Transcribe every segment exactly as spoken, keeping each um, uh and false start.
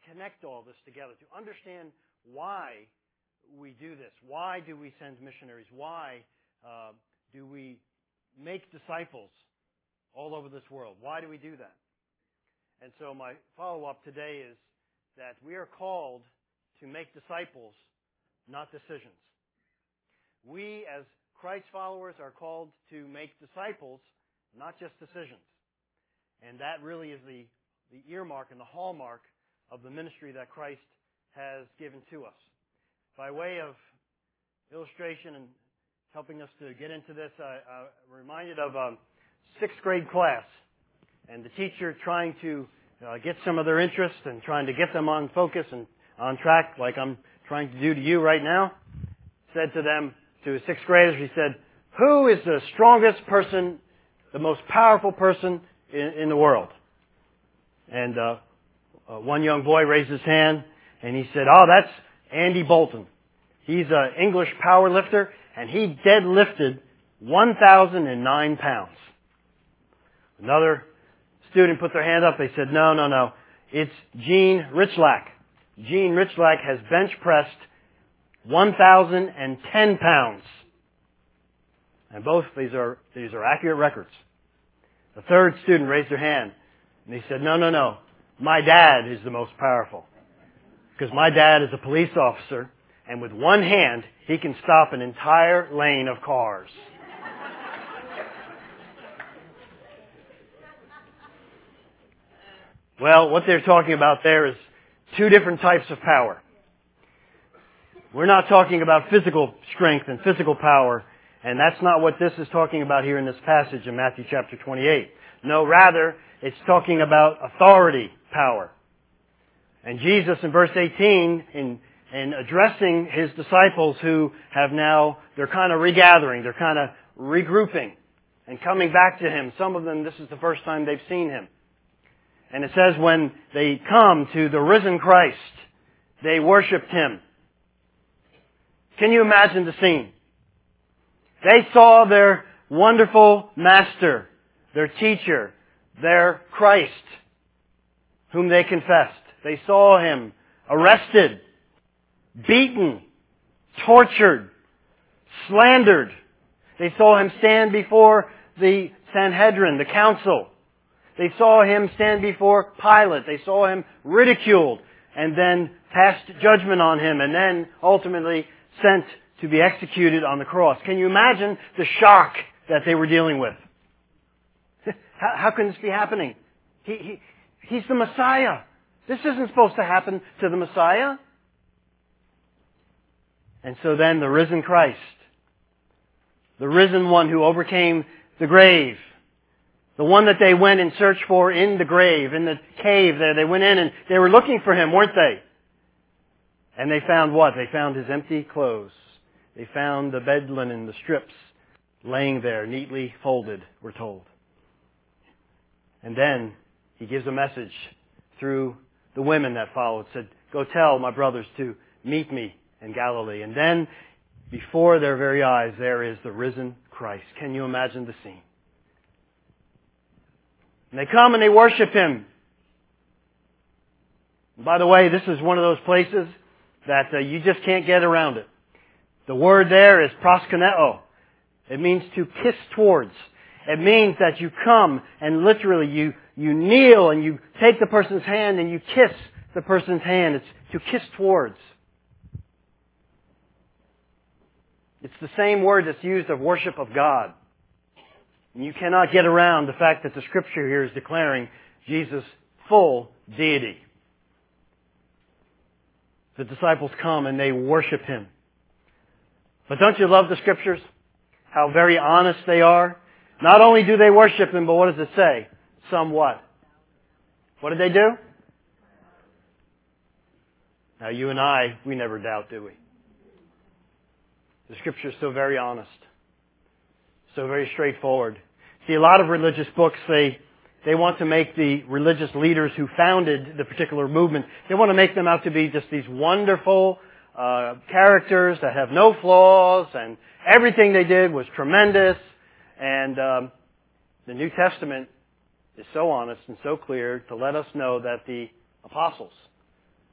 connect all this together, to understand why we do this. Why do we send missionaries? Why uh, do we make disciples all over this world? Why do we do that? And so my follow-up today is that we are called to make disciples, not decisions. We, as Christ followers, are called to make disciples, not just decisions. And that really is the, the earmark and the hallmark of the ministry that Christ has given to us. By way of illustration and helping us to get into this, I, I'm reminded of a sixth grade class and the teacher trying to uh, get some of their interest and trying to get them on focus and on track like I'm trying to do to you right now, said to them, to his sixth graders, he said, who is the strongest person, the most powerful person in, in the world? And uh, uh, one young boy raised his hand and he said, oh, that's Andy Bolton. He's an English power lifter and he deadlifted one thousand nine pounds. Another student put their hand up. They said, no, no, no. It's Gene Richlack. Gene Richlack has bench pressed one thousand ten pounds. And both these are, these are accurate records. The third student raised their hand and he said, no, no, no. My dad is the most powerful. Because my dad is a police officer and with one hand he can stop an entire lane of cars. Well, what they're talking about there is two different types of power. We're not talking about physical strength and physical power, and that's not what this is talking about here in this passage in Matthew chapter twenty-eight. No, rather, it's talking about authority power. And Jesus in verse eighteen, in, in addressing His disciples who have now, they're kind of regathering, they're kind of regrouping and coming back to Him. Some of them, this is the first time they've seen Him. And it says when they come to the risen Christ, they worshiped Him. Can you imagine the scene? They saw their wonderful Master, their teacher, their Christ, whom they confessed. They saw Him arrested, beaten, tortured, slandered. They saw Him stand before the Sanhedrin, the council. They saw Him stand before Pilate. They saw Him ridiculed and then passed judgment on Him and then ultimately sent to be executed on the cross. Can you imagine the shock that they were dealing with? How, how can this be happening? He, he, he's the Messiah. This isn't supposed to happen to the Messiah. And so then the risen Christ, the risen one who overcame the grave, the one that they went and searched for in the grave, in the cave there. They went in and they were looking for Him, weren't they? And they found what? They found His empty clothes. They found the bed linen, the strips, laying there, neatly folded, we're told. And then He gives a message through the women that followed. Said, go tell my brothers to meet me in Galilee. And then, before their very eyes, there is the risen Christ. Can you imagine the scene? And they come and they worship Him. And by the way, this is one of those places that uh, you just can't get around it. The word there is proskuneo. It means to kiss towards. It means that you come and literally you, you kneel and you take the person's hand and you kiss the person's hand. It's to kiss towards. It's the same word that's used of worship of God. And you cannot get around the fact that the Scripture here is declaring Jesus' full deity. The disciples come and they worship Him. But don't you love the Scriptures? How very honest they are. Not only do they worship Him, but what does it say? Some what? What did they do? Now you and I, we never doubt, do we? The Scripture is so very honest. So very straightforward. See, a lot of religious books, they they want to make the religious leaders who founded the particular movement, they want to make them out to be just these wonderful uh, characters that have no flaws, and everything they did was tremendous. And um, the New Testament is so honest and so clear to let us know that the apostles,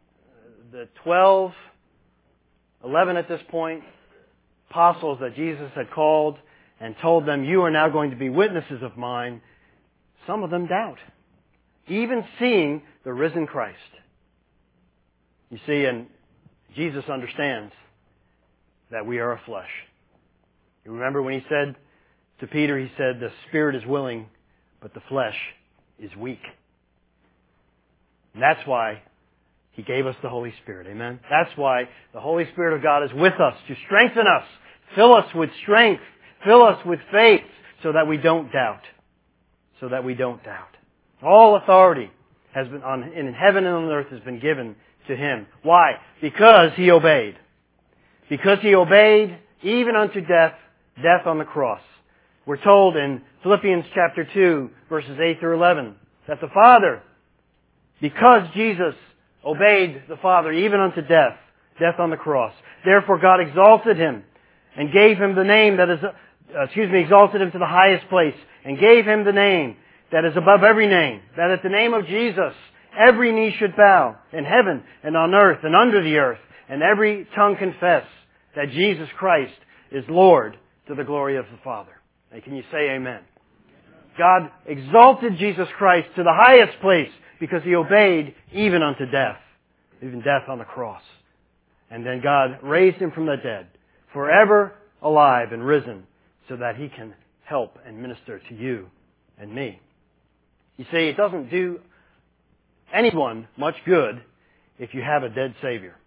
the twelve, eleven at this point, apostles that Jesus had called and told them, you are now going to be witnesses of mine, some of them doubt, even seeing the risen Christ. You see, and Jesus understands that we are a flesh. You remember when he said to Peter, he said, the spirit is willing, but the flesh is weak. And that's why he gave us the Holy Spirit. Amen? That's why the Holy Spirit of God is with us to strengthen us, fill us with strength, fill us with faith, so that we don't doubt. So that we don't doubt. All authority has been on, in heaven and on earth has been given to Him. Why? Because He obeyed. Because He obeyed even unto death, death on the cross. We're told in Philippians chapter two, verses eight through eleven, that the Father, because Jesus obeyed the Father even unto death, death on the cross, therefore God exalted Him and gave Him the name that is, uh, excuse me, exalted Him to the highest place and gave Him the name that is above every name, that at the name of Jesus every knee should bow in heaven and on earth and under the earth, and every tongue confess that Jesus Christ is Lord to the glory of the Father. And can you say amen? God exalted Jesus Christ to the highest place because He obeyed even unto death, even death on the cross. And then God raised Him from the dead, forever alive and risen, so that He can help and minister to you and me. You see, it doesn't do anyone much good if you have a dead Savior.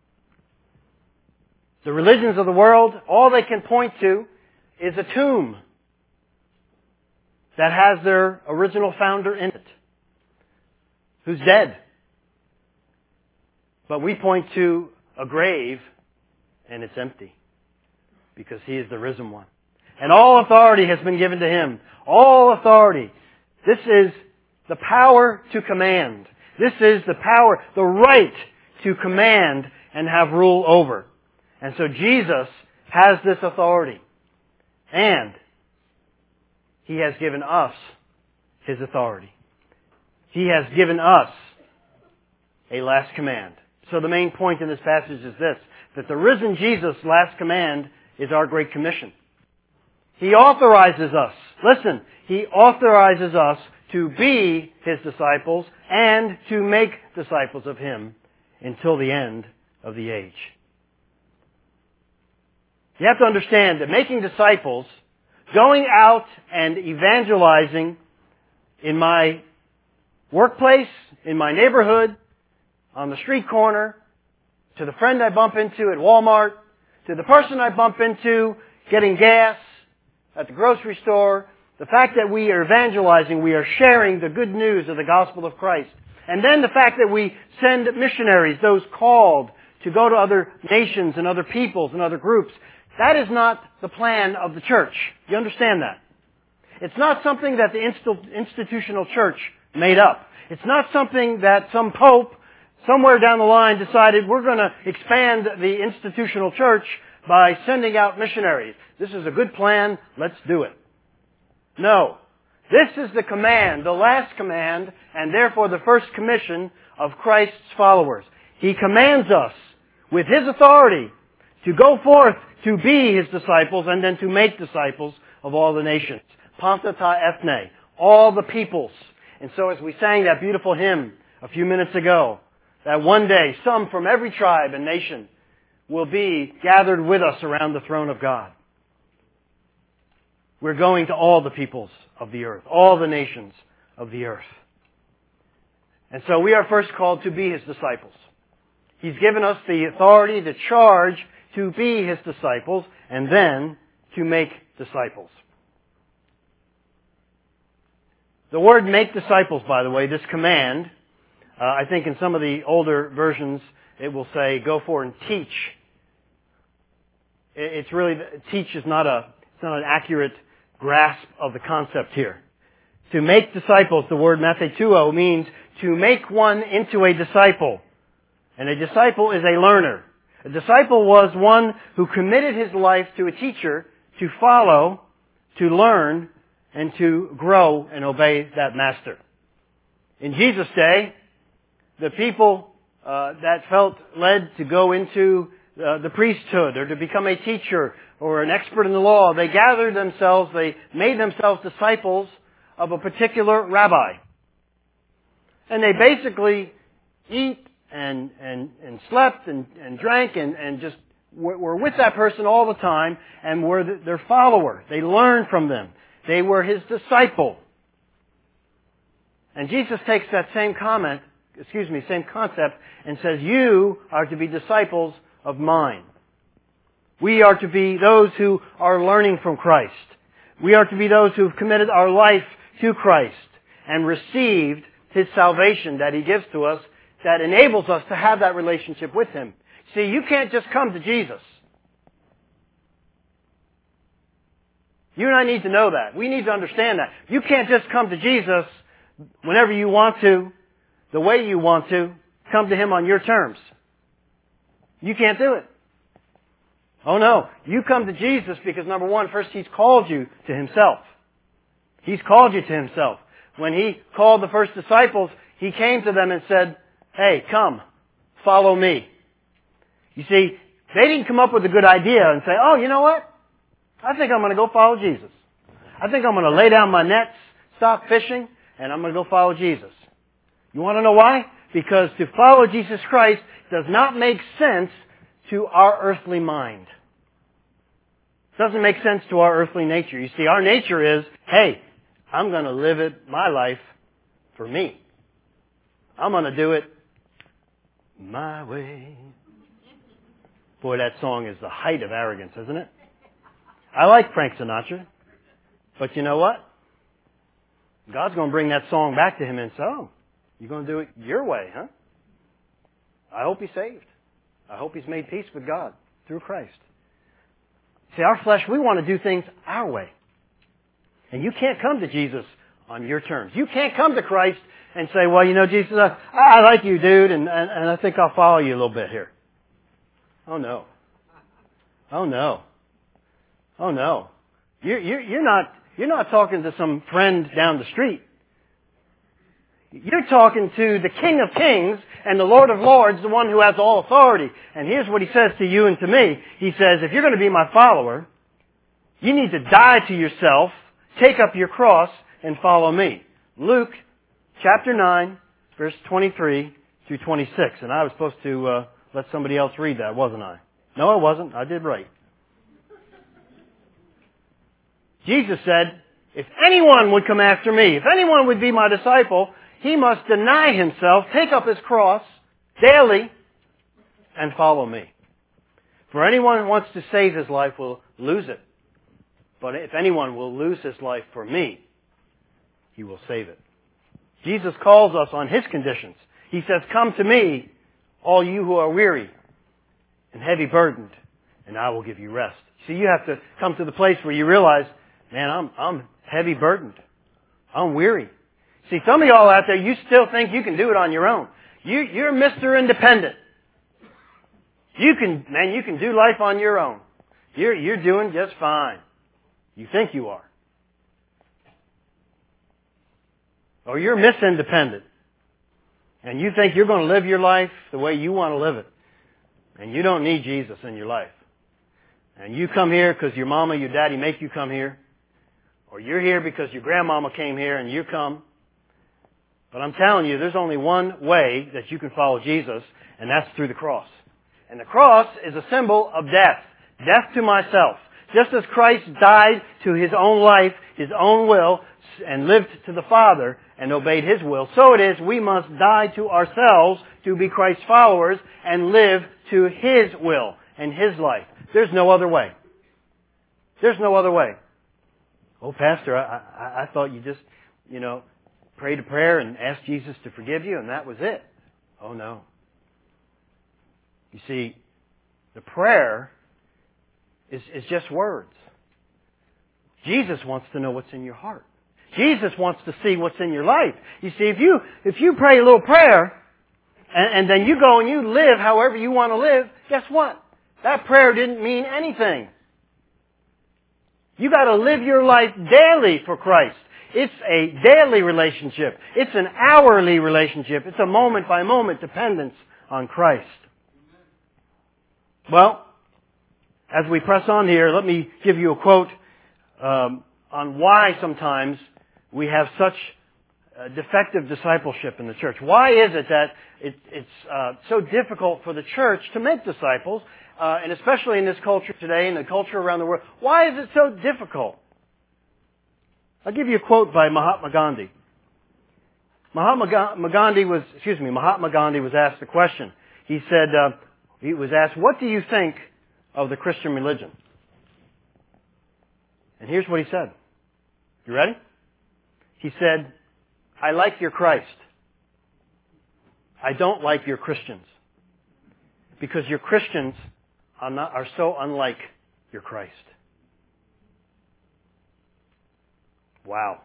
The religions of the world, all they can point to is a tomb that has their original founder in it, who's dead. But we point to a grave, and it's empty, because He is the risen one. And all authority has been given to Him. All authority. This is the power to command. This is the power, the right to command and have rule over. And so Jesus has this authority. And He has given us His authority. He has given us a last command. So the main point in this passage is this, that the risen Jesus' last command is our Great Commission. He authorizes us, listen, He authorizes us to be His disciples and to make disciples of Him until the end of the age. You have to understand that making disciples, going out and evangelizing in my workplace, in my neighborhood, on the street corner, to the friend I bump into at Walmart, to the person I bump into getting gas at the grocery store, the fact that we are evangelizing, we are sharing the good news of the gospel of Christ. And then the fact that we send missionaries, those called to go to other nations and other peoples and other groups. That is not the plan of the church. You understand that? It's not something that the institutional church made up. It's not something that some pope somewhere down the line decided we're going to expand the institutional church by sending out missionaries. This is a good plan. Let's do it. No. This is the command, the last command, and therefore the first commission of Christ's followers. He commands us with His authority to go forth to be His disciples and then to make disciples of all the nations. Panta ta ethne, all the peoples. And so as we sang that beautiful hymn a few minutes ago, that one day some from every tribe and nation will be gathered with us around the throne of God. We're going to all the peoples of the earth, all the nations of the earth. And so we are first called to be His disciples. He's given us the authority, the charge to be His disciples, and then to make disciples. The word make disciples, by the way, this command, uh, I think in some of the older versions it will say go for and teach. It's really, teach is not a, it's not an accurate grasp of the concept here. To make disciples, the word mathetuo means to make one into a disciple. And a disciple is a learner. A disciple was one who committed his life to a teacher to follow, to learn, and to grow and obey that master. In Jesus' day, the people uh, that felt led to go into uh, the priesthood or to become a teacher or an expert in the law. They gathered themselves, they made themselves disciples of a particular rabbi. And they basically eat and, and, and slept and, and drank and, and just were with that person all the time and were their follower. They learned from them. They were his disciple. And Jesus takes that same comment, excuse me, same concept and says, you are to be disciples of mine. We are to be those who are learning from Christ. We are to be those who have committed our life to Christ and received his salvation that he gives to us that enables us to have that relationship with him. See, you can't just come to Jesus. You and I need to know that. We need to understand that. You can't just come to Jesus whenever you want to, the way you want to, come to him on your terms. You can't do it. Oh no. You come to Jesus because, number one, first he's called you to himself. He's called you to himself. When he called the first disciples, he came to them and said, hey, come, follow me. You see, they didn't come up with a good idea and say, oh, you know what? I think I'm going to go follow Jesus. I think I'm going to lay down my nets, stop fishing, and I'm going to go follow Jesus. You want to know why? Because to follow Jesus Christ does not make sense to our earthly mind. It doesn't make sense to our earthly nature. You see, our nature is, hey, I'm going to live it, my life, for me. I'm going to do it my way. Boy, that song is the height of arrogance, isn't it? I like Frank Sinatra. But you know what? God's going to bring that song back to him and say, oh, you're going to do it your way, huh? I hope he's saved. I hope he's made peace with God through Christ. See, our flesh, we want to do things our way. And you can't come to Jesus on your terms. You can't come to Christ and say, well, you know, Jesus, I, I like you, dude, and, and, and I think I'll follow you a little bit here. Oh, no. Oh, no. Oh, no. You're, you're, you're not, you're not talking to some friend down the street. You're talking to the King of Kings and the Lord of Lords, the one who has all authority. And here's what he says to you and to me. He says, if you're going to be my follower, you need to die to yourself, take up your cross, and follow me. Luke chapter nine, verse twenty-three through twenty-six. And I was supposed to uh, let somebody else read that, wasn't I? No, I wasn't. I did right. Jesus said, if anyone would come after me, if anyone would be my disciple, he must deny himself, take up his cross daily, and follow me. For anyone who wants to save his life will lose it. But if anyone will lose his life for me, he will save it. Jesus calls us on his conditions. He says, come to me, all you who are weary and heavy burdened, and I will give you rest. See, you have to come to the place where you realize, man, I'm, I'm heavy burdened. I'm weary. See, some of y'all out there, you still think you can do it on your own. You, you're Mister Independent. You can, man, you can do life on your own. You're, you're doing just fine. You think you are. Or you're Miss Independent. And you think you're going to live your life the way you want to live it. And you don't need Jesus in your life. And you come here because your mama, your daddy make you come here. Or you're here because your grandmama came here and you come. But I'm telling you, there's only one way that you can follow Jesus, and that's through the cross. And the cross is a symbol of death. Death to myself. Just as Christ died to his own life, his own will, and lived to the Father and obeyed his will, so it is we must die to ourselves to be Christ's followers and live to his will and his life. There's no other way. There's no other way. Oh, Pastor, I, I, I thought you just, you know, prayed a prayer and asked Jesus to forgive you and that was it. Oh, no. You see, the prayer is, is just words. Jesus wants to know what's in your heart. Jesus wants to see what's in your life. You see, if you, if you pray a little prayer and, and then you go and you live however you want to live, guess what? That prayer didn't mean anything. You got to live your life daily for Christ. It's a daily relationship. It's an hourly relationship. It's a moment by moment dependence on Christ. Well, as we press on here, let me give you a quote um, on why sometimes we have such uh, defective discipleship in the church. Why is it that it, it's uh, so difficult for the church to make disciples, uh, and especially in this culture today, in the culture around the world? Why is it so difficult? I'll give you a quote by Mahatma Gandhi. Mahatma Gandhi was, excuse me, Mahatma Gandhi was asked a question. He said, uh, he was asked, "What do you think of the Christian religion?" And here's what he said. You ready? He said, "I like your Christ. I don't like your Christians. Because your Christians are, not, are so unlike your Christ." Wow.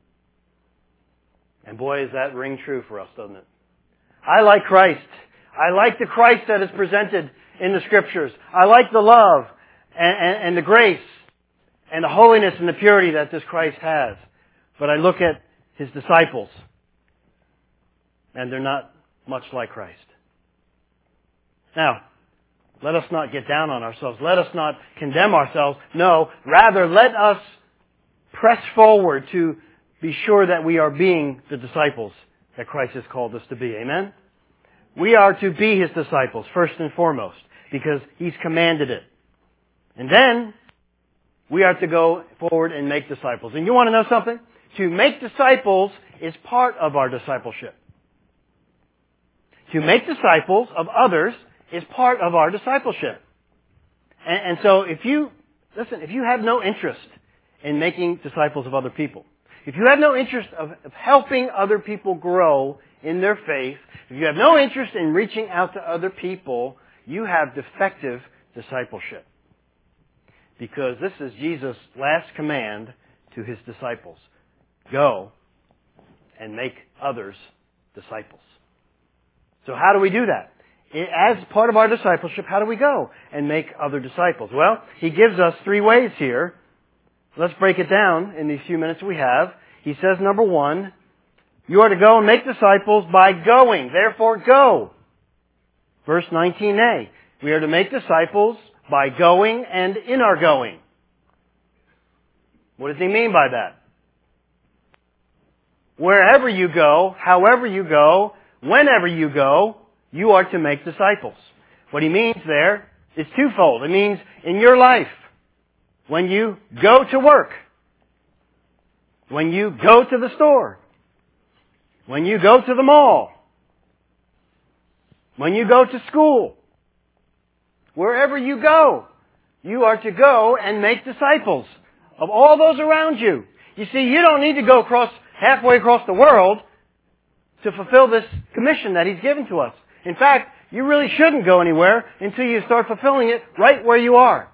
And boy, does that ring true for us, doesn't it? I like Christ. I like the Christ that is presented in the Scriptures. I like the love and, and, and the grace and the holiness and the purity that this Christ has. But I look at His disciples, and they're not much like Christ. Now, let us not get down on ourselves. Let us not condemn ourselves. No, rather let us press forward to be sure that we are being the disciples that Christ has called us to be. Amen? We are to be His disciples, first and foremost, because He's commanded it. And then, we are to go forward and make disciples. And you want to know something? To make disciples is part of our discipleship. To make disciples of others is part of our discipleship. And, and so if you, listen, if you have no interest in making disciples of other people, if you have no interest of, of helping other people grow in their faith, if you have no interest in reaching out to other people, you have defective discipleship. Because this is Jesus' last command to His disciples. Go and make others disciples. So how do we do that? As part of our discipleship, how do we go and make other disciples? Well, He gives us three ways here. Let's break it down in these few minutes we have. He says, number one, you are to go and make disciples by going. Therefore, go. Verse nineteen a. We are to make disciples by going and in our going. What does He mean by that? Wherever you go, however you go, whenever you go, you are to make disciples. What He means there is twofold. It means in your life, when you go to work, when you go to the store, when you go to the mall, when you go to school, wherever you go, you are to go and make disciples of all those around you. You see, you don't need to go across halfway across the world to fulfill this commission that He's given to us. In fact, you really shouldn't go anywhere until you start fulfilling it right where you are.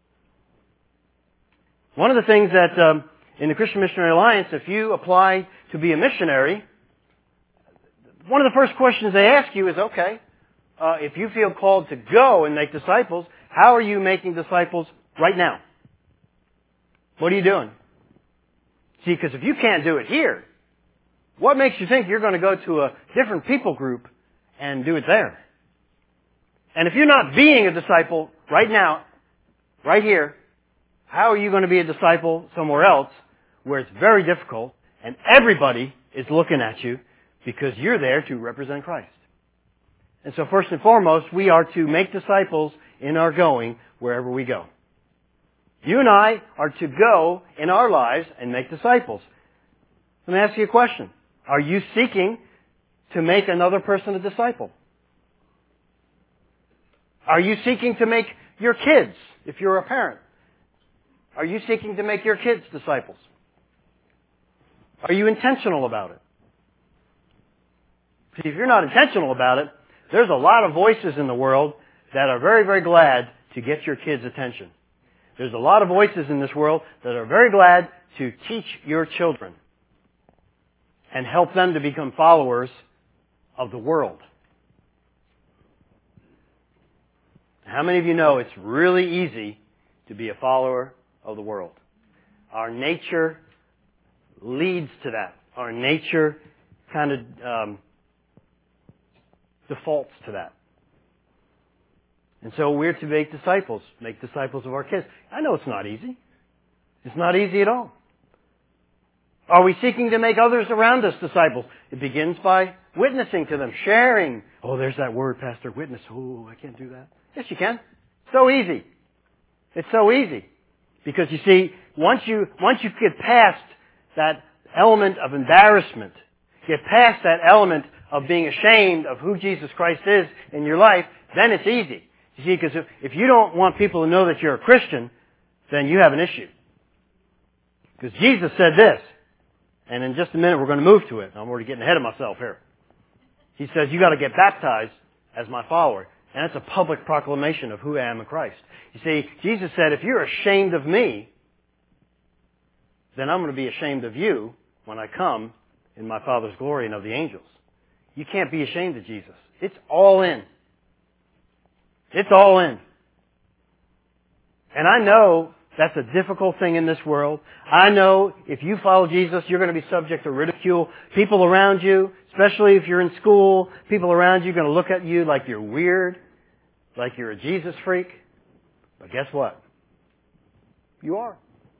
One of the things that um, in the Christian Missionary Alliance, if you apply to be a missionary, one of the first questions they ask you is, okay, uh, if you feel called to go and make disciples, how are you making disciples right now? What are you doing? See, because if you can't do it here, what makes you think you're going to go to a different people group and do it there? And if you're not being a disciple right now, right here, how are you going to be a disciple somewhere else where it's very difficult and everybody is looking at you because you're there to represent Christ? And so first and foremost, we are to make disciples in our going wherever we go. You and I are to go in our lives and make disciples. Let me ask you a question. Are you seeking to make another person a disciple? Are you seeking to make your kids, if you're a parent, are you seeking to make your kids disciples? Are you intentional about it? See, if you're not intentional about it, there's a lot of voices in the world that are very, very glad to get your kids' attention. There's a lot of voices in this world that are very glad to teach your children and help them to become followers of the world. How many of you know it's really easy to be a follower of the world? Our nature leads to that. Our nature kind of um, defaults to that. And so we're to make disciples, make disciples of our kids. I know it's not easy. It's not easy at all. Are we seeking to make others around us disciples? It begins by witnessing to them, sharing. Oh, there's that word, Pastor, witness. Oh, I can't do that. Yes, you can. So easy. It's so easy. Because you see, once you, once you get past that element of embarrassment, get past that element of being ashamed of who Jesus Christ is in your life, then it's easy. You see, because if, if you don't want people to know that you're a Christian, then you have an issue. Because Jesus said this, and in just a minute we're going to move to it. I'm already getting ahead of myself here. He says, you got to get baptized as my follower. And that's a public proclamation of who I am in Christ. You see, Jesus said, if you're ashamed of me, then I'm going to be ashamed of you when I come in my Father's glory and of the angels. You can't be ashamed of Jesus. It's all in. It's all in. And I know that's a difficult thing in this world. I know if you follow Jesus, you're going to be subject to ridicule. People around you, especially if you're in school, people around you are going to look at you like you're weird, like you're a Jesus freak. But guess what? You are.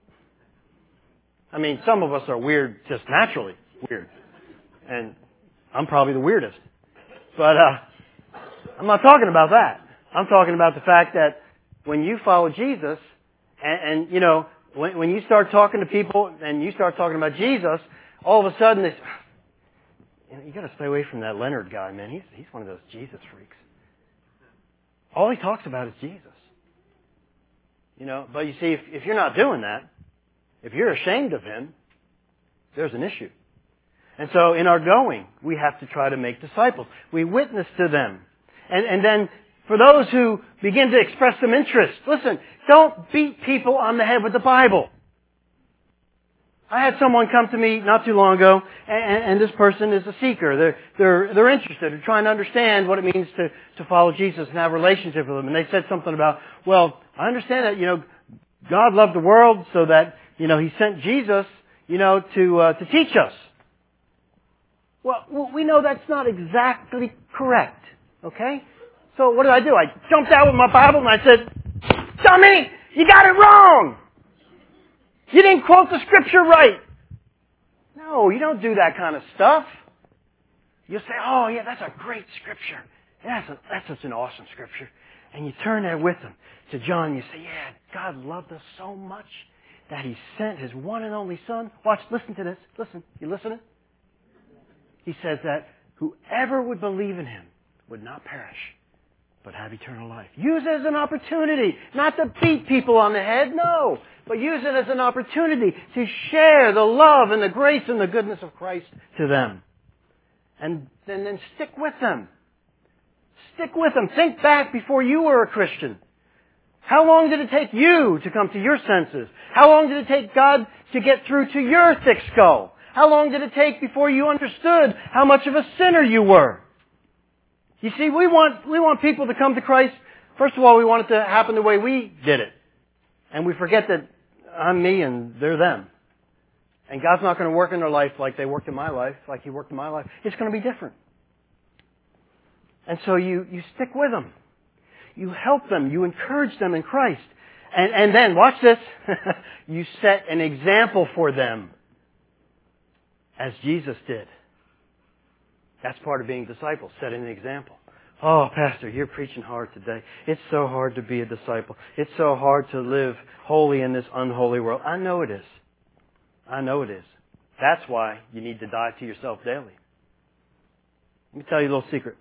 I mean, some of us are weird just naturally weird. And I'm probably the weirdest. But uh, I'm not talking about that. I'm talking about the fact that when you follow Jesus, and, and you know, when, when you start talking to people and you start talking about Jesus, all of a sudden this, you know, you got to stay away from that Leonard guy, man. He's he's one of those Jesus freaks. All he talks about is Jesus. You know, but you see, if, if you're not doing that, if you're ashamed of him, there's an issue. And so in our going, we have to try to make disciples. We witness to them. And, and then for those who begin to express some interest, listen, don't beat people on the head with the Bible. I had someone come to me not too long ago, and, and this person is a seeker. They're, they're, they're interested. They're trying to understand what it means to, to follow Jesus and have a relationship with Him. And they said something about, well, I understand that, you know, God loved the world so that, you know, He sent Jesus, you know, to, uh, to teach us. Well, we know that's not exactly correct. Okay? So what did I do? I jumped out with my Bible and I said, dummy, you got it wrong. You didn't quote the scripture right. No, you don't do that kind of stuff. You'll say, oh yeah, that's a great scripture. That's, a, that's such an awesome scripture. And you turn there with them to John and you say, yeah, God loved us so much that He sent His one and only Son. Watch, listen to this. Listen. You listening? He says that whoever would believe in Him would not perish, but have eternal life. Use it as an opportunity, not to beat people on the head, no, but use it as an opportunity to share the love and the grace and the goodness of Christ to them. And then, then stick with them. Stick with them. Think back before you were a Christian. How long did it take you to come to your senses? How long did it take God to get through to your thick skull? How long did it take before you understood how much of a sinner you were? You see, we want, we want people to come to Christ. First of all, we want it to happen the way we did it. And we forget that I'm me and they're them. And God's not going to work in their life like they worked in my life, like He worked in my life. It's going to be different. And so you, you stick with them. You help them. You encourage them in Christ. And, and then, watch this, you set an example for them as Jesus did. That's part of being disciples, setting an example. Oh, Pastor, you're preaching hard today. It's so hard to be a disciple. It's so hard to live holy in this unholy world. I know it is. I know it is. That's why you need to die to yourself daily. Let me tell you a little secret.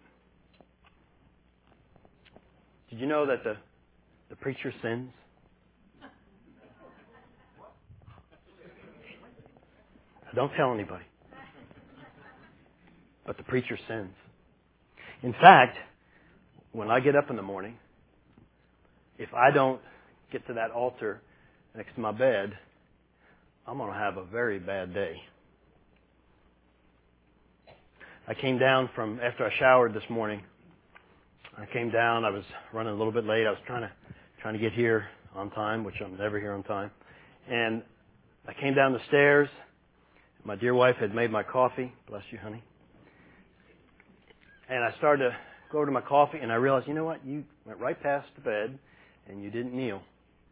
Did you know that the, the preacher sins? Don't tell anybody. But the preacher sins. In fact, when I get up in the morning, if I don't get to that altar next to my bed, I'm going to have a very bad day. I came down from, after I showered this morning, I came down, I was running a little bit late. I was trying to, trying to get here on time, which I'm never here on time. And I came down the stairs. My dear wife had made my coffee. Bless you, honey. And I started to go over to my coffee, and I realized, you know what? You went right past the bed, and you didn't kneel.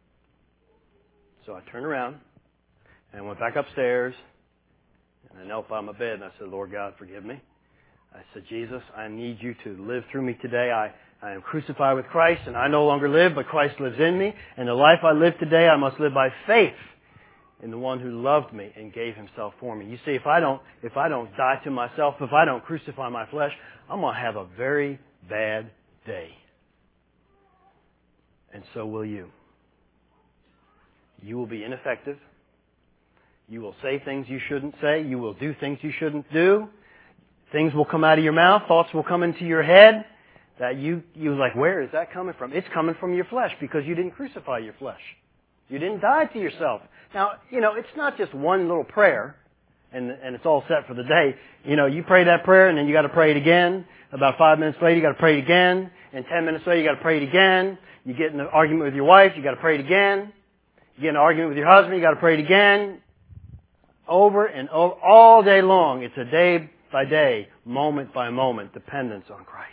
So I turned around, and I went back upstairs, and I knelt by my bed, and I said, Lord God, forgive me. I said, Jesus, I need you to live through me today. I, I am crucified with Christ, and I no longer live, but Christ lives in me. And the life I live today, I must live by faith in the one who loved me and gave himself for me. You see, if I don't, if I don't die to myself, if I don't crucify my flesh, I'm going to have a very bad day. And so will you. You will be ineffective. You will say things you shouldn't say. You will do things you shouldn't do. Things will come out of your mouth. Thoughts will come into your head that you, you like, where is that coming from? It's coming from your flesh because you didn't crucify your flesh. You didn't die to yourself. Now, you know, it's not just one little prayer and, and it's all set for the day. You know, you pray that prayer and then you got to pray it again. About five minutes later, you got to pray it again. And ten minutes later, you got to pray it again. You get in an argument with your wife, you got to pray it again. You get in an argument with your husband, you got to pray it again. Over and over, all day long. It's a day by day, moment by moment, dependence on Christ.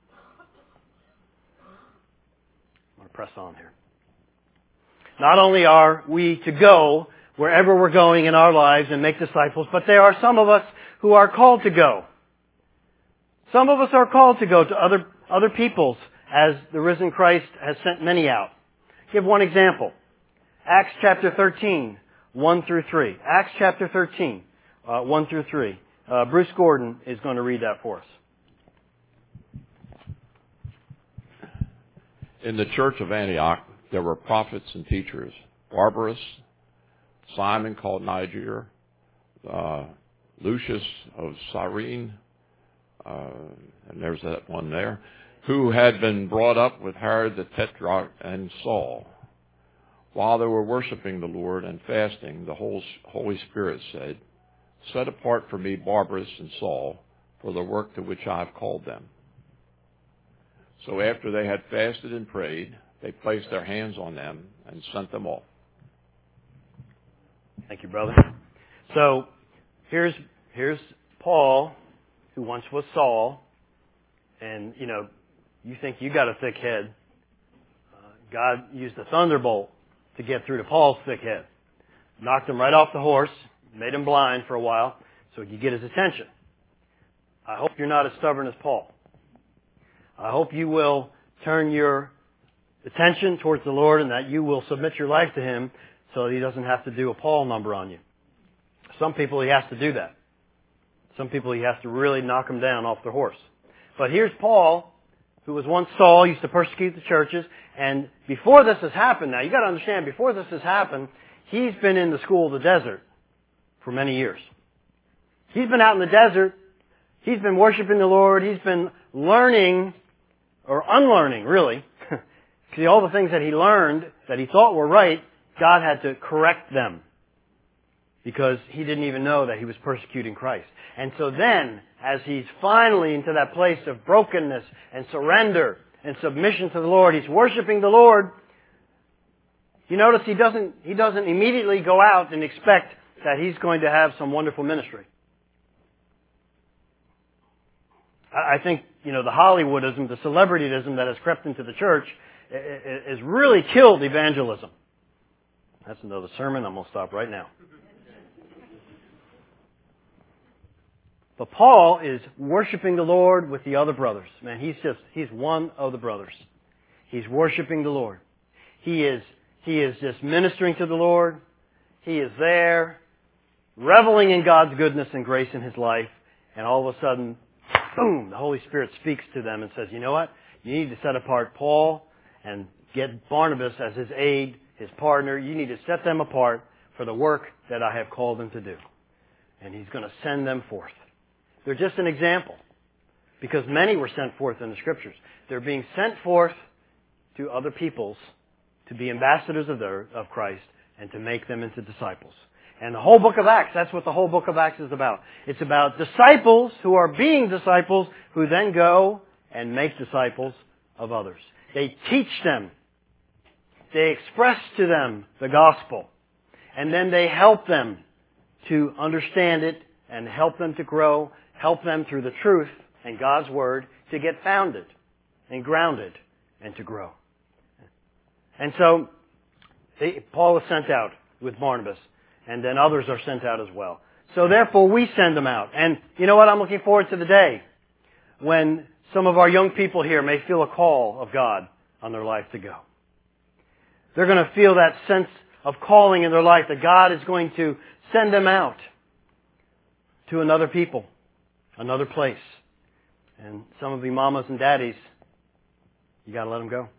I'm going to press on here. Not only are we to go wherever we're going in our lives and make disciples, but there are some of us who are called to go. Some of us are called to go to other, other peoples as the risen Christ has sent many out. Give one example. Acts chapter thirteen, one through three. Acts chapter thirteen, uh, one through three. Uh, Bruce Gordon is going to read that for us. In the church of Antioch, there were prophets and teachers. Barbarus, Simon called Niger, uh, Lucius of Cyrene, uh, and there's that one there, who had been brought up with Herod the Tetrarch and Saul. While they were worshiping the Lord and fasting, the Holy Spirit said, Set apart for me Barnabas and Saul for the work to which I have called them. So after they had fasted and prayed, they placed their hands on them and sent them off. Thank you, brother. So here's here's Paul, who once was Saul, and you know, you think you got a thick head. Uh, God used a thunderbolt to get through to Paul's thick head. Knocked him right off the horse, made him blind for a while, so he could get his attention. I hope you're not as stubborn as Paul. I hope you will turn your attention towards the Lord and that you will submit your life to Him so that He doesn't have to do a Paul number on you. Some people He has to do that. Some people He has to really knock them down off their horse. But here's Paul, who was once Saul, used to persecute the churches, and before this has happened, now you got to understand, before this has happened, he's been in the school of the desert for many years. He's been out in the desert. He's been worshiping the Lord. He's been learning, or unlearning, really. See, all the things that he learned that he thought were right, God had to correct them because he didn't even know that he was persecuting Christ. And so then, as he's finally into that place of brokenness and surrender and submission to the Lord, he's worshiping the Lord. You notice he doesn't, he doesn't immediately go out and expect that he's going to have some wonderful ministry. I think, you know, the Hollywoodism, the celebrityism that has crept into the church has really killed evangelism. That's another sermon. I'm going to stop right now. But Paul is worshiping the Lord with the other brothers. Man, he's just, he's one of the brothers. He's worshiping the Lord. He is, he is just ministering to the Lord. He is there, reveling in God's goodness and grace in his life. And all of a sudden, boom, the Holy Spirit speaks to them and says, you know what? You need to set apart Paul and get Barnabas as his aide, his partner. You need to set them apart for the work that I have called them to do. And he's going to send them forth. They're just an example because many were sent forth in the Scriptures. They're being sent forth to other peoples to be ambassadors of, their, of Christ and to make them into disciples. And the whole book of Acts, that's what the whole book of Acts is about. It's about disciples who are being disciples who then go and make disciples of others. They teach them. They express to them the gospel. And then they help them to understand it and help them to grow, help them through the truth and God's Word to get founded and grounded and to grow. And so, they, Paul is sent out with Barnabas, and then others are sent out as well. So therefore, we send them out. And you know what? I'm looking forward to the day when some of our young people here may feel a call of God on their life to go. They're going to feel that sense of calling in their life that God is going to send them out to another people, another place. And some of you mamas and daddies, you got to let them go.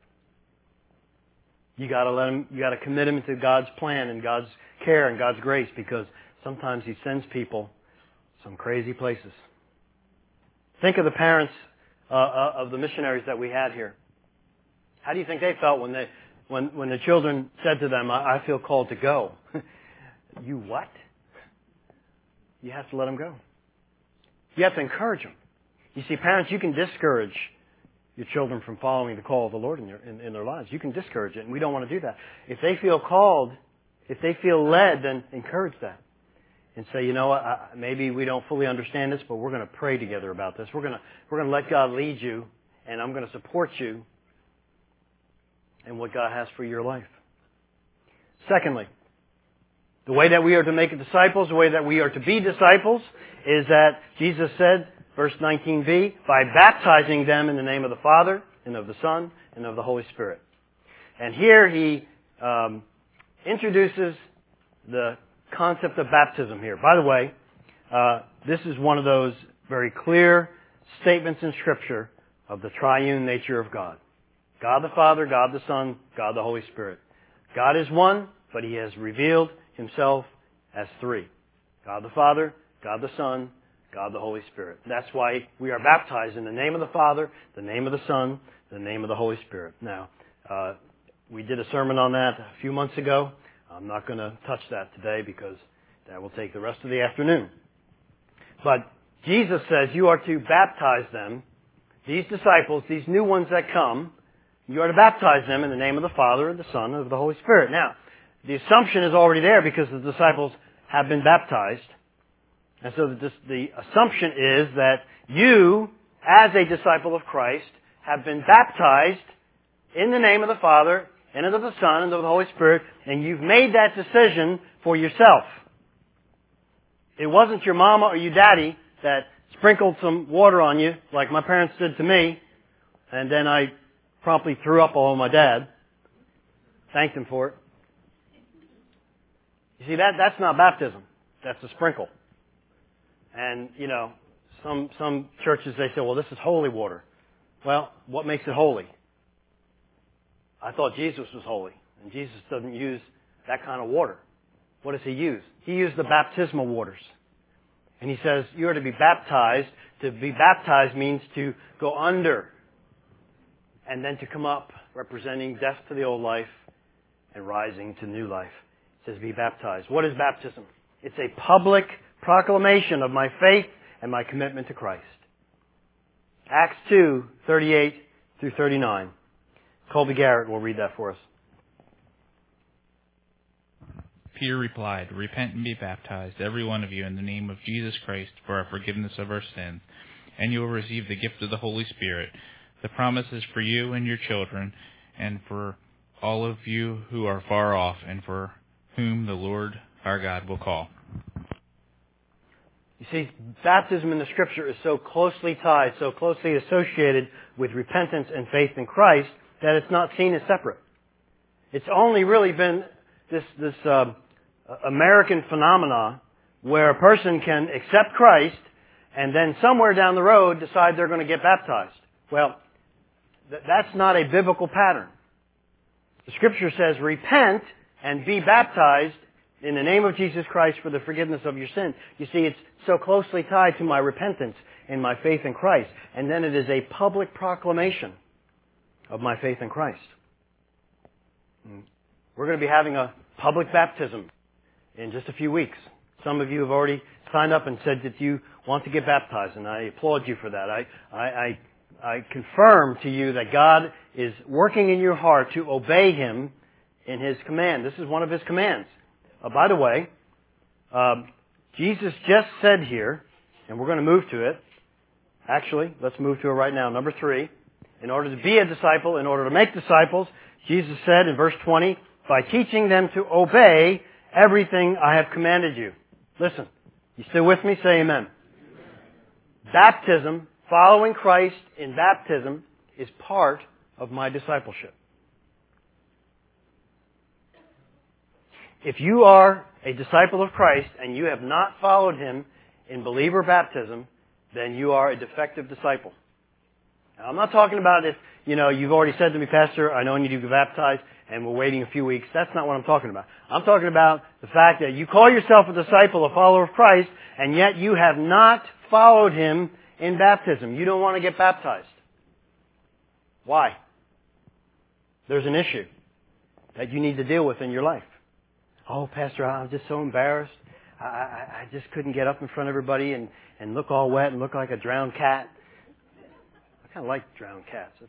You got to let them. You got to commit them to God's plan and God's care and God's grace, because sometimes He sends people some crazy places. Think of the parents uh, uh, of the missionaries that we had here. How do you think they felt when they, when when the children said to them, "I, I feel called to go"? You what? You have to let them go. You have to encourage them. You see, parents, you can discourage your children from following the call of the Lord in, your, in, in their lives. You can discourage it, and we don't want to do that. If they feel called, if they feel led, then encourage that. And say, you know what, I, maybe we don't fully understand this, but we're going to pray together about this. We're going to we're going to let God lead you, and I'm going to support you in what God has for your life. Secondly, the way that we are to make disciples, the way that we are to be disciples, is that Jesus said, verse nineteen b, by baptizing them in the name of the Father, and of the Son, and of the Holy Spirit. And here he um, introduces the concept of baptism here. By the way, uh, this is one of those very clear statements in Scripture of the triune nature of God. God the Father, God the Son, God the Holy Spirit. God is one, but He has revealed Himself as three. God the Father, God the Son, God the Holy Spirit. That's why we are baptized in the name of the Father, the name of the Son, the name of the Holy Spirit. Now, uh, we did a sermon on that a few months ago. I'm not going to touch that today because that will take the rest of the afternoon. But Jesus says you are to baptize them, these disciples, these new ones that come, you are to baptize them in the name of the Father, and the Son, and of the Holy Spirit. Now, the assumption is already there because the disciples have been baptized. And so the, the assumption is that you, as a disciple of Christ, have been baptized in the name of the Father, and of the Son, and of the Holy Spirit, and you've made that decision for yourself. It wasn't your mama or your daddy that sprinkled some water on you, like my parents did to me, and then I promptly threw up all on my dad. Thanked him for it. You see, that that's not baptism. That's a sprinkle. And, you know, some some churches, they say, well, this is holy water. Well, what makes it holy? I thought Jesus was holy, and Jesus doesn't use that kind of water. What does He use? He used the baptismal waters. And He says, you are to be baptized. To be baptized means to go under and then to come up, representing death to the old life and rising to new life. It says be baptized. What is baptism? It's a public proclamation of my faith and my commitment to Christ. Acts two, thirty-eight through thirty-nine. Colby Garrett will read that for us. Peter replied, repent and be baptized, every one of you, in the name of Jesus Christ for our forgiveness of our sins, and you will receive the gift of the Holy Spirit. The promise is for you and your children, and for all of you who are far off, and for whom the Lord our God will call. You see, baptism in the Scripture is so closely tied, so closely associated with repentance and faith in Christ, that it's not seen as separate. It's only really been this this uh, American phenomena where a person can accept Christ and then somewhere down the road decide they're going to get baptized. Well, th- that's not a biblical pattern. The Scripture says, repent and be baptized in the name of Jesus Christ for the forgiveness of your sin. You see, it's so closely tied to my repentance and my faith in Christ. And then it is a public proclamation of my faith in Christ. We're going to be having a public baptism in just a few weeks. Some of you have already signed up and said that you want to get baptized, and I applaud you for that. I, I, I, I confirm to you that God is working in your heart to obey Him in His command. This is one of His commands. Uh, by the way, uh, Jesus just said here, and we're going to move to it, Actually, let's move to it right now. Number three, in order to be a disciple, in order to make disciples, Jesus said in verse twenty, by teaching them to obey everything I have commanded you. Listen, you still with me? Say amen. Amen. Baptism, following Christ in baptism, is part of my discipleship. If you are a disciple of Christ and you have not followed Him in believer baptism, then you are a defective disciple. Now, I'm not talking about if, you know, you've already said to me, Pastor, I know I need to get baptized and we're waiting a few weeks. That's not what I'm talking about. I'm talking about the fact that you call yourself a disciple, a follower of Christ, and yet you have not followed Him in baptism. You don't want to get baptized. Why? There's an issue that you need to deal with in your life. Oh, Pastor, I'm just so embarrassed. I, I, I just couldn't get up in front of everybody and, and look all wet and look like a drowned cat. I kind of like drowned cats. It's...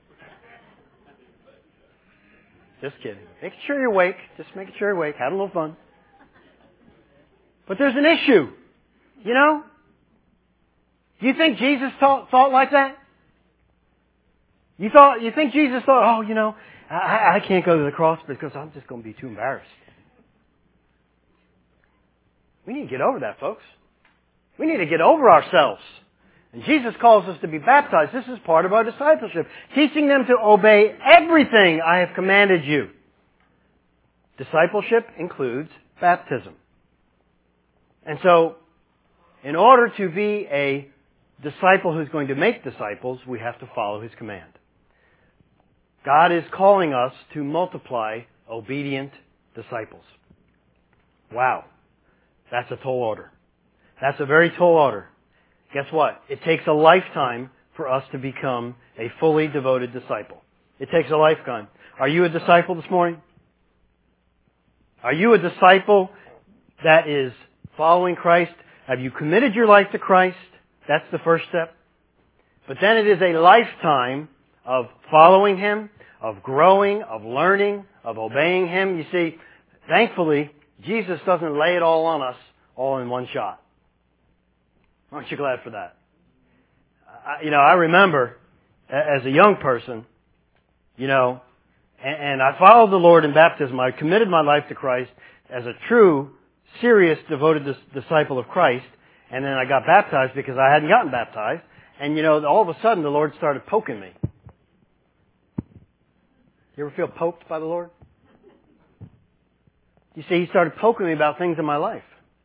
Just kidding. Making sure you're awake. Just making sure you're awake. Having a little fun. But there's an issue. You know? Do you think Jesus thought, thought like that? You thought, you think Jesus thought, oh, you know, I, I can't go to the cross because I'm just going to be too embarrassed. We need to get over that, folks. We need to get over ourselves. And Jesus calls us to be baptized. This is part of our discipleship. Teaching them to obey everything I have commanded you. Discipleship includes baptism. And so, in order to be a disciple who's going to make disciples, we have to follow His command. God is calling us to multiply obedient disciples. Wow. That's a tall order. That's a very tall order. Guess what? It takes a lifetime for us to become a fully devoted disciple. It takes a lifetime. Are you a disciple this morning? Are you a disciple that is following Christ? Have you committed your life to Christ? That's the first step. But then it is a lifetime of following Him, of growing, of learning, of obeying Him. You see, thankfully, Jesus doesn't lay it all on us all in one shot. Aren't you glad for that? I, you know, I remember as a young person, you know, and, and I followed the Lord in baptism. I committed my life to Christ as a true, serious, devoted dis- disciple of Christ. And then I got baptized because I hadn't gotten baptized. And, you know, all of a sudden the Lord started poking me. You ever feel poked by the Lord? You see, He started poking me about things in my life.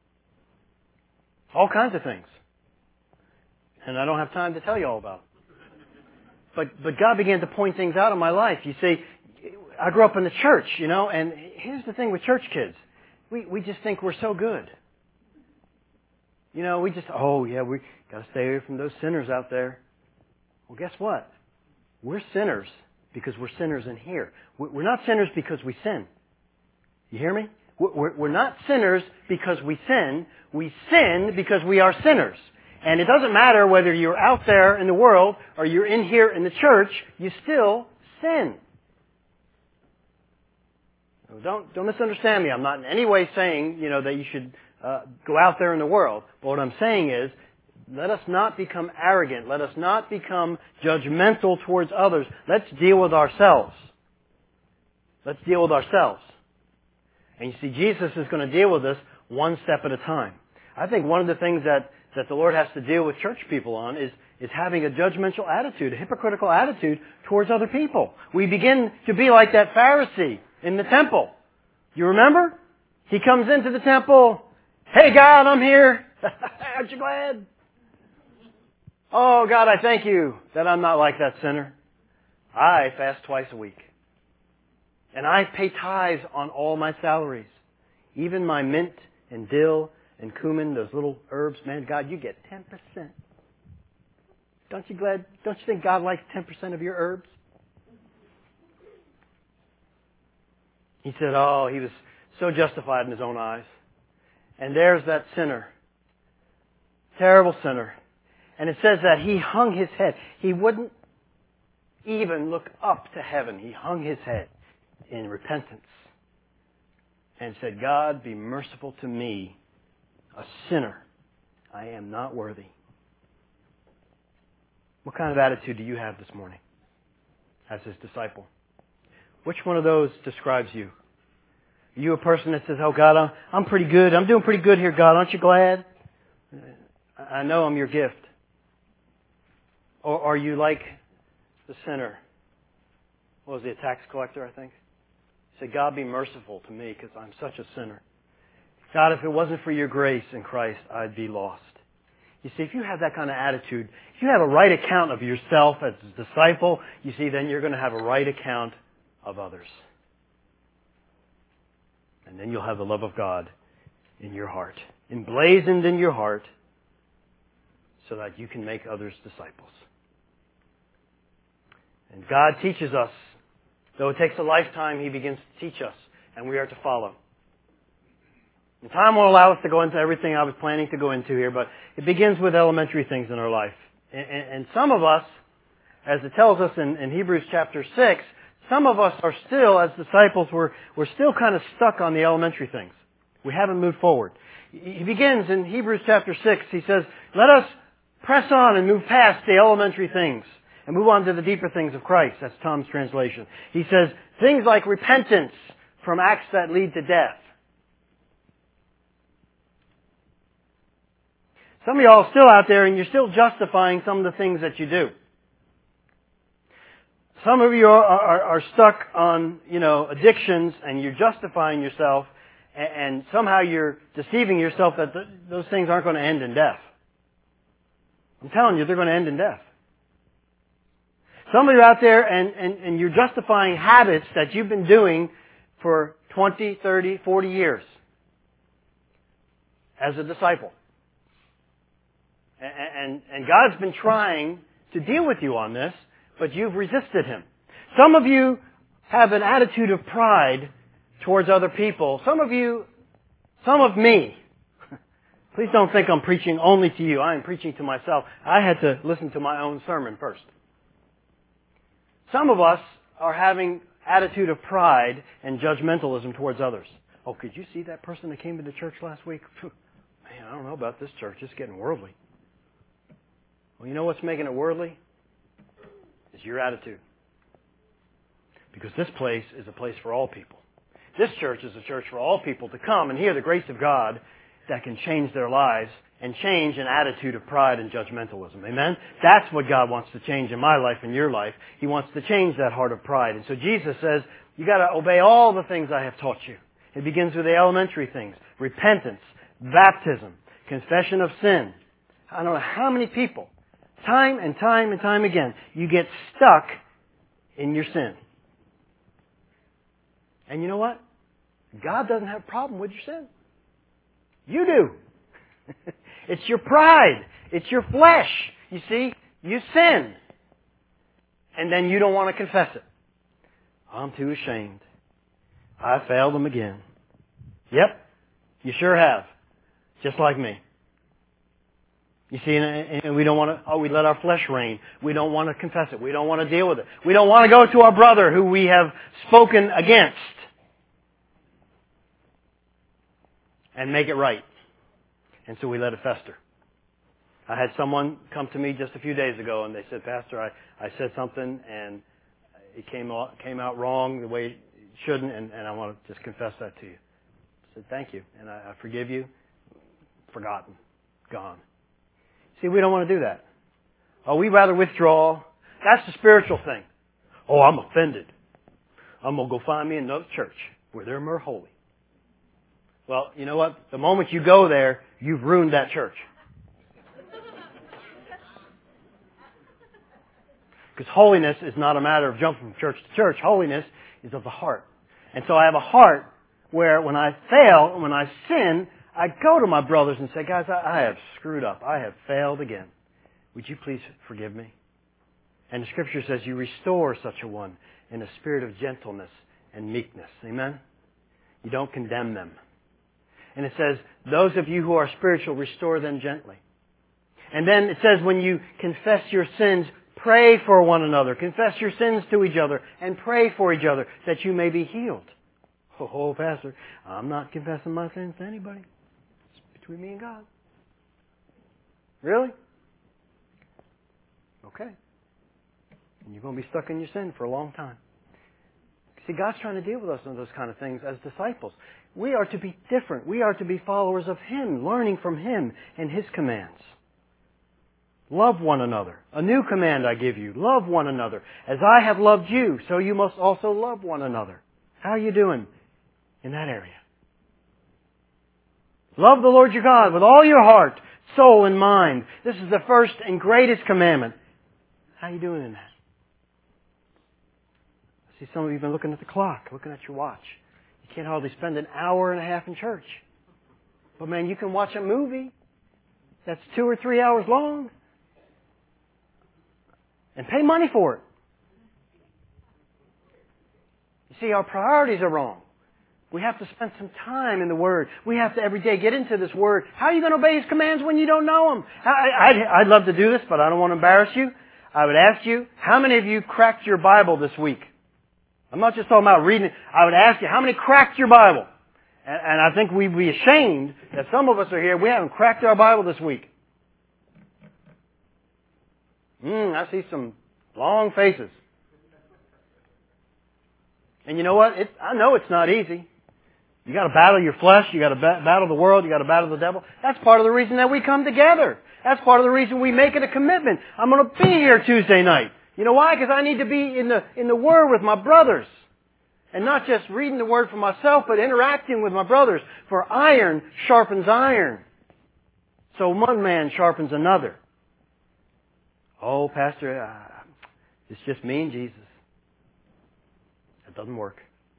All kinds of things. And I don't have time to tell you all about it. But, but God began to point things out in my life. You see, I grew up in the church, you know, and here's the thing with church kids. We, we just think we're so good. You know, we just, oh yeah, we got to stay away from those sinners out there. Well, guess what? We're sinners because we're sinners in here. We're not sinners because we sin. You hear me? We're not sinners because we sin. We sin because we are sinners. And it doesn't matter whether you're out there in the world or you're in here in the church, you still sin. So don't, don't misunderstand me. I'm not in any way saying, you know, that you should uh, go out there in the world. But what I'm saying is, let us not become arrogant. Let us not become judgmental towards others. Let's deal with ourselves. Let's deal with ourselves. And you see, Jesus is going to deal with us one step at a time. I think one of the things that, that the Lord has to deal with church people on is, is having a judgmental attitude, a hypocritical attitude towards other people. We begin to be like that Pharisee in the temple. You remember? He comes into the temple. Hey God, I'm here. Aren't you glad? Oh God, I thank you that I'm not like that sinner. I fast twice a week. And I pay tithes on all my salaries. Even my mint and dill and cumin, those little herbs, man, God, you get ten percent. Don't you glad? Don't you think God likes ten percent of your herbs? He said, oh, he was so justified in his own eyes. And there's that sinner. Terrible sinner. And it says that he hung his head. He wouldn't even look up to heaven. He hung his head in repentance and said, God, be merciful to me, a sinner. I am not worthy. What kind of attitude do you have this morning as His disciple? Which one of those describes you? Are you a person that says, oh God, I'm, I'm pretty good. I'm doing pretty good here, God. Aren't you glad? I know I'm your gift. Or are you like the sinner? What was he, a tax collector, I think? He said, God, be merciful to me because I'm such a sinner. God, if it wasn't for your grace in Christ, I'd be lost. You see, if you have that kind of attitude, if you have a right account of yourself as a disciple, you see, then you're going to have a right account of others. And then you'll have the love of God in your heart, emblazoned in your heart, so that you can make others disciples. And God teaches us. Though it takes a lifetime, He begins to teach us, and we are to follow. And time won't allow us to go into everything I was planning to go into here, but it begins with elementary things in our life. And, and, and some of us, as it tells us in, in Hebrews chapter six, some of us are still, as disciples, we're, we're still kind of stuck on the elementary things. We haven't moved forward. He begins in Hebrews chapter six, he says, let us press on and move past the elementary things and move on to the deeper things of Christ. That's Tom's translation. He says, things like repentance from acts that lead to death. Some of y'all are still out there and you're still justifying some of the things that you do. Some of you are, are, are stuck on, you know, addictions and you're justifying yourself and, and somehow you're deceiving yourself that th- those things aren't going to end in death. I'm telling you, they're going to end in death. Some of you out there and, and, and you're justifying habits that you've been doing for twenty, thirty, forty years as a disciple. And, and, and God's been trying to deal with you on this, but you've resisted Him. Some of you have an attitude of pride towards other people. Some of you, some of me. Please don't think I'm preaching only to you. I am preaching to myself. I had to listen to my own sermon first. Some of us are having attitude of pride and judgmentalism towards others. Oh, could you see that person that came to the church last week? Man, I don't know about this church. It's getting worldly. Well, you know what's making it worldly? It's your attitude. Because this place is a place for all people. This church is a church for all people to come and hear the grace of God that can change their lives and change an attitude of pride and judgmentalism. Amen? That's what God wants to change in my life and your life. He wants to change that heart of pride. And so Jesus says, you got to obey all the things I have taught you. It begins with the elementary things. Repentance, baptism, confession of sin. I don't know how many people, time and time and time again, you get stuck in your sin. And you know what? God doesn't have a problem with your sin. You do. It's your pride. It's your flesh. You see, you sin. And then you don't want to confess it. I'm too ashamed. I failed Him again. Yep, you sure have. Just like me. You see, and we don't want to, oh, we let our flesh reign. We don't want to confess it. We don't want to deal with it. We don't want to go to our brother who we have spoken against and make it right. And so we let it fester. I had someone come to me just a few days ago and they said, Pastor, I, I said something and it came out, came out wrong the way it shouldn't, and, and I want to just confess that to you. I said, thank you, and I, I forgive you. Forgotten. Gone. See, we don't want to do that. Oh, we'd rather withdraw. That's the spiritual thing. Oh, I'm offended. I'm going to go find me another church where they're more holy. Well, you know what? The moment you go there, you've ruined that church. Because holiness is not a matter of jumping from church to church. Holiness is of the heart. And so I have a heart where when I fail, when I sin, I go to my brothers and say, guys, I, I have screwed up. I have failed again. Would you please forgive me? And the Scripture says you restore such a one in a spirit of gentleness and meekness. Amen? You don't condemn them. And it says, those of you who are spiritual, restore them gently. And then it says, when you confess your sins, pray for one another. Confess your sins to each other and pray for each other that you may be healed. Oh, oh, Pastor, I'm not confessing my sins to anybody. It's between me and God. Really? Okay. And you're going to be stuck in your sin for a long time. See, God's trying to deal with us on those kind of things as disciples. We are to be different. We are to be followers of Him, learning from Him and His commands. Love one another. A new command I give you. Love one another. As I have loved you, so you must also love one another. How are you doing in that area? Love the Lord your God with all your heart, soul, and mind. This is the first and greatest commandment. How are you doing in that? I see some of you have been looking at the clock, looking at your watch. You can't hardly spend an hour and a half in church. But man, you can watch a movie that's two or three hours long and pay money for it. You see, our priorities are wrong. We have to spend some time in the Word. We have to every day get into this Word. How are you going to obey His commands when you don't know them? I, I'd, I'd love to do this, but I don't want to embarrass you. I would ask you, how many of you cracked your Bible this week? I'm not just talking about reading it. I would ask you, how many cracked your Bible? And, and I think we'd be ashamed that some of us are here, we haven't cracked our Bible this week. Hmm, I see some long faces. And you know what? It, I know it's not easy. You got to battle your flesh. You got to ba- battle the world. You got to battle the devil. That's part of the reason that we come together. That's part of the reason we make it a commitment. I'm going to be here Tuesday night. You know why? Because I need to be in the in the Word with my brothers, and not just reading the Word for myself, but interacting with my brothers. For iron sharpens iron, so one man sharpens another. Oh, Pastor, uh, it's just me and Jesus. That doesn't work.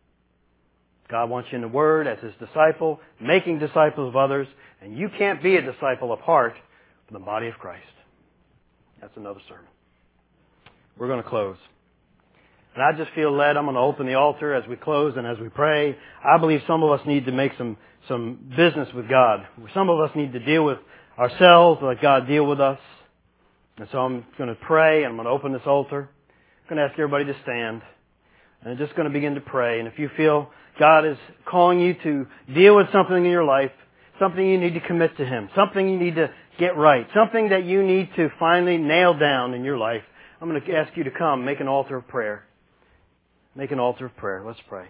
God wants you in the Word as His disciple, making disciples of others, and you can't be a disciple apart from the body of Christ. That's another sermon. We're going to close. And I just feel led, I'm going to open the altar as we close and as we pray. I believe some of us need to make some, some business with God. Some of us need to deal with ourselves, let God deal with us. And so I'm going to pray, and I'm going to open this altar. I'm going to ask everybody to stand. And I'm just going to begin to pray. And if you feel God is calling you to deal with something in your life, something you need to commit to Him, something you need to get right, something that you need to finally nail down in your life, I'm going to ask you to come, make an altar of prayer. Make an altar of prayer. Let's pray.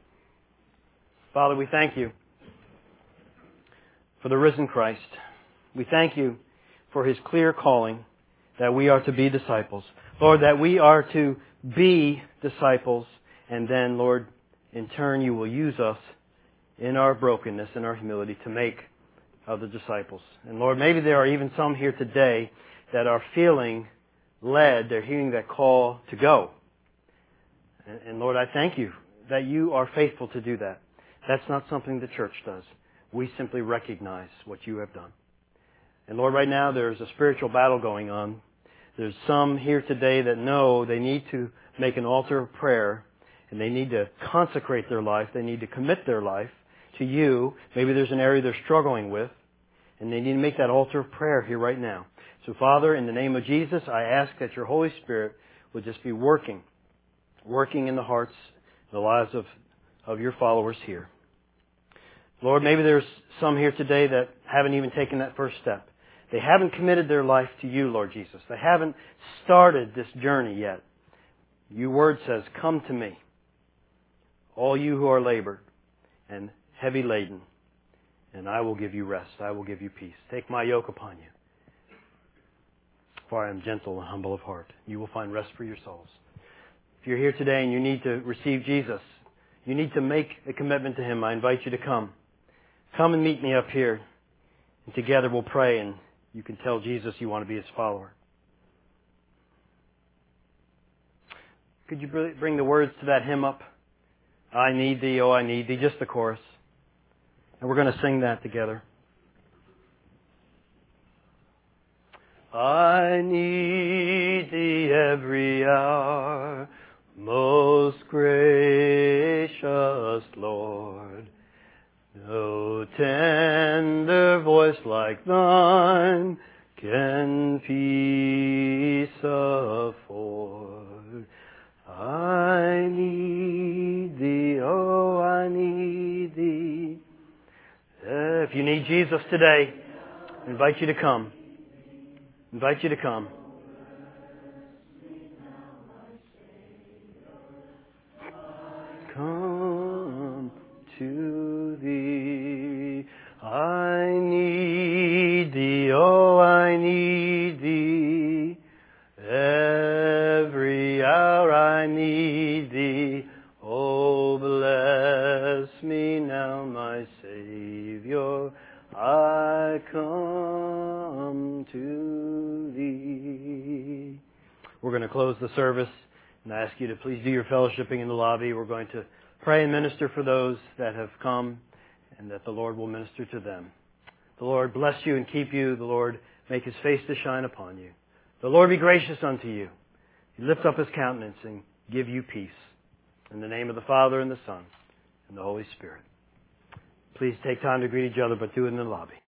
Father, we thank you for the risen Christ. We thank you for His clear calling that we are to be disciples. Lord, that we are to be disciples, and then, Lord, in turn you will use us in our brokenness and our humility to make other disciples. And Lord, maybe there are even some here today that are feeling led, they're hearing that call to go. And, and Lord, I thank you that you are faithful to do that. That's not something the church does. We simply recognize what you have done. And Lord, right now there's a spiritual battle going on. There's some here today that know they need to make an altar of prayer, and they need to consecrate their life. They need to commit their life to you. Maybe there's an area they're struggling with, and they need to make that altar of prayer here right now. So, Father, in the name of Jesus, I ask that your Holy Spirit would just be working, working in the hearts, the lives of, of your followers here. Lord, maybe there's some here today that haven't even taken that first step. They haven't committed their life to you, Lord Jesus. They haven't started this journey yet. Your word says, come to me, all you who are labored and heavy laden, and I will give you rest. I will give you peace. Take my yoke upon you. For I am gentle and humble of heart. You will find rest for your souls. If you're here today and you need to receive Jesus, you need to make a commitment to Him, I invite you to come. Come and meet me up here. And together we'll pray, and you can tell Jesus you want to be His follower. Could you bring the words to that hymn up? I need thee, oh I need thee, just the chorus. And we're going to sing that together. I need thee every hour, most gracious Lord. No tender voice like thine can peace afford. I need thee, oh I need thee. If you need Jesus today, I invite you to come. I invite you to come. Every hour I need Thee. Oh, bless me now, my Savior. I come to Thee. We're going to close the service and ask you to please do your fellowshipping in the lobby. We're going to pray and minister for those that have come, and that the Lord will minister to them. The Lord bless you and keep you. The Lord make His face to shine upon you. The Lord be gracious unto you. He lift up His countenance and give you peace. In the name of the Father, and the Son, and the Holy Spirit. Please take time to greet each other, but do it in the lobby.